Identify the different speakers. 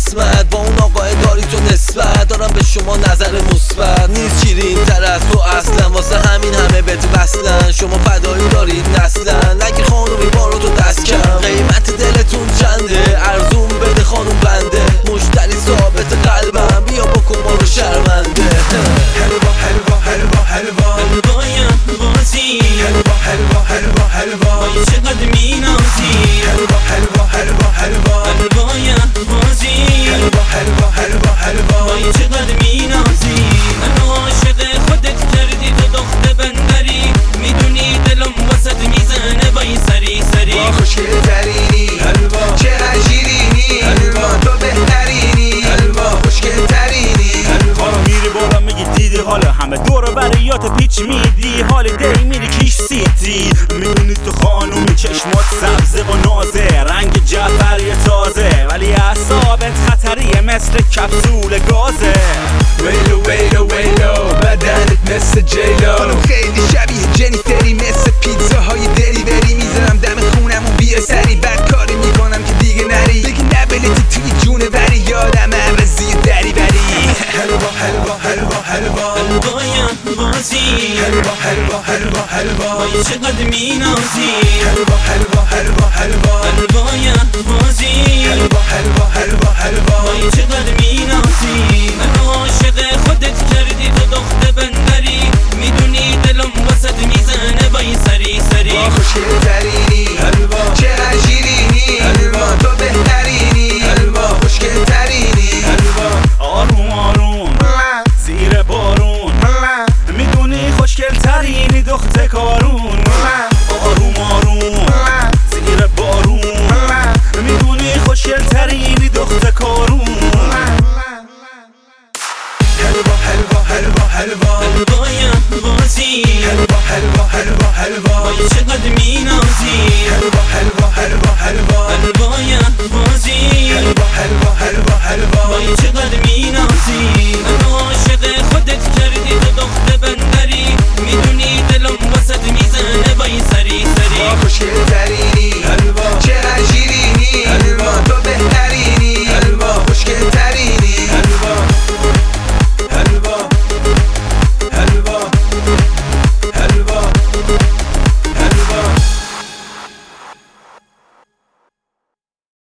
Speaker 1: قسمت با اون آقای داری تو نسبت دارم به شما نظر مثبت نیست شیرین تر از تو اصلا واسه همین همه بهت وصلن شما فدایی دارید نسلن نگی خانومی بارو تو دست کم قیمت دلتون چنده ارزون بده خانوم بنده مشتری ثابت قلبم بیا بکن ما رو شرمنده
Speaker 2: حلوا حلوا حلوا حلوا
Speaker 3: حلوای بازی
Speaker 2: حلوا حلوا حلوا حلوا
Speaker 3: وای چقدر مینازی
Speaker 2: حلوا حلوا حلوا حلوا
Speaker 3: حلوای بازی
Speaker 2: حلوا حلوا حلوا حلوا
Speaker 3: وای چقدر مینازی منو عاشق خودت کردی تو دختر بندری میدونی دلم واسط میزنه وای سری سری
Speaker 2: خوشگل ترینی حلوا چقدر شیرینی حلوا تو بهترینی حلوا خوشگل ترینی
Speaker 4: حالا میری بالا میگی دیدی حالا همه دور بریات پیچ میدی حال دی میری کیش سیتی میدونی تو خانومی چشمات سبزه و نازه رنگ جعفری تازه ولی اعصابت خطریه مثل کپسول گازه
Speaker 2: ویلو ویلو ویلو بدنت مثل جیلو خانم خیلی شبیه جنیفری مثل پیتزاهای دلیوری میذارم دم خونم و بیا سری بد کاری میکنم که دیگه نری بگی نبلتی توی جونه وری یادم عوضی دری بری حلوا حلوا حلوا حلوا
Speaker 3: حلوای بازی
Speaker 2: حلوا حلوا حلوا حلوا
Speaker 3: وای چقدر مینازی
Speaker 2: حلوا حلوا حلوا حلوا
Speaker 3: حلوای بازی
Speaker 2: حلوا حلوا حلوا حلوا
Speaker 3: وای چقدر مینازی منو عاشق خودت کردی تو دختر بندری میدونی دلم واسط میزنه وای سری سری
Speaker 2: خوشگل ترینی حلوا چقدر شیرینی حلوا تو بهترینی حلوا خوشگل ترینی حلوا
Speaker 4: آروم آروم زیر بارون میدونی خوشگل ترینی دختر کارون آروم آروم زیر بارون میدونی خوشگل ترینی دختر کارون
Speaker 2: حلوا حلوا حلوا حلوا
Speaker 3: حلوای بازی
Speaker 2: حلوا حلوا حلوا حلوا
Speaker 3: وای چقدر مینازی
Speaker 2: حلوا حلوا حلوا حلوا
Speaker 3: حلوای بازی
Speaker 2: حلوا حلوا حلوا حلوا
Speaker 3: وای